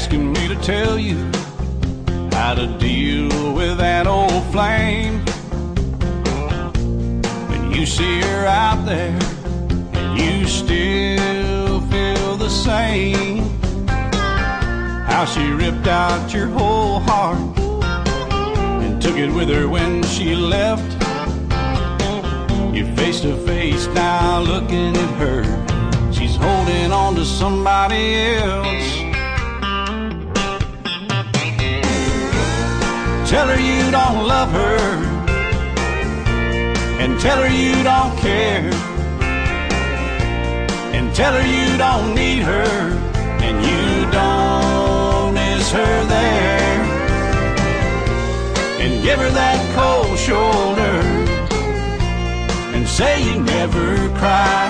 asking me to tell you how to deal with that old flame. When you see her out there and you still feel the same, how she ripped out your whole heart and took it with her when she left. You're face to face now looking at her. She's holding on to somebody else. Tell her you don't love her, and tell her you don't care, and tell her you don't need her, and you don't miss her there. And give her that cold shoulder and say you never cry.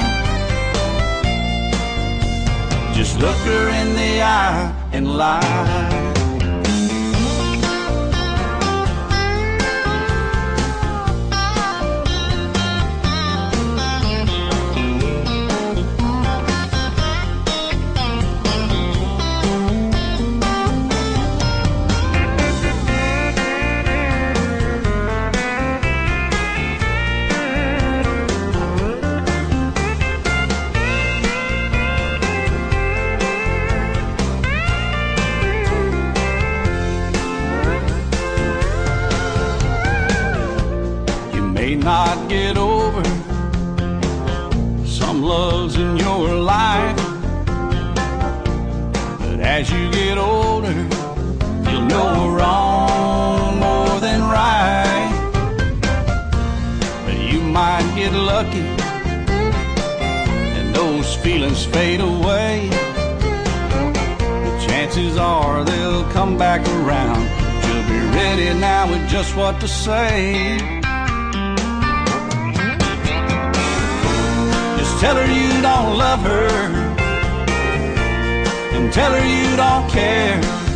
Just look her in the eye and lie. Not get over some loves in your life, but as you get older you'll know wrong more than right. But you might get lucky and those feelings fade away, but chances are they'll come back around. You'll be ready now with just what to say. Tell her you don't love her, and tell her you don't care,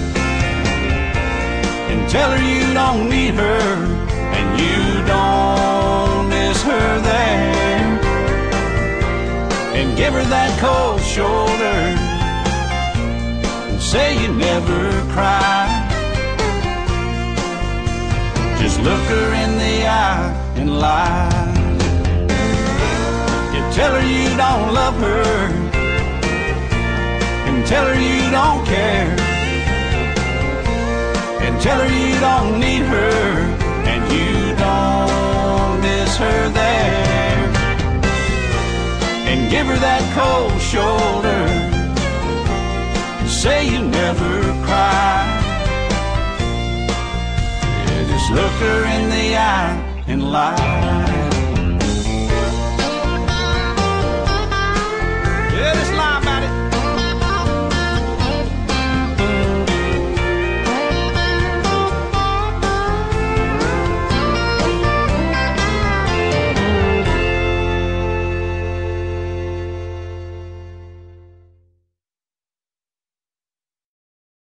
and tell her you don't need her, and you don't miss her there. And give her that cold shoulder and say you never cry. Just look her in the eye and lie. Tell her you don't love her, and tell her you don't care, and tell her you don't need her, and you don't miss her there. And give her that cold shoulder and say you never cry. Yeah, just look her in the eye and lie.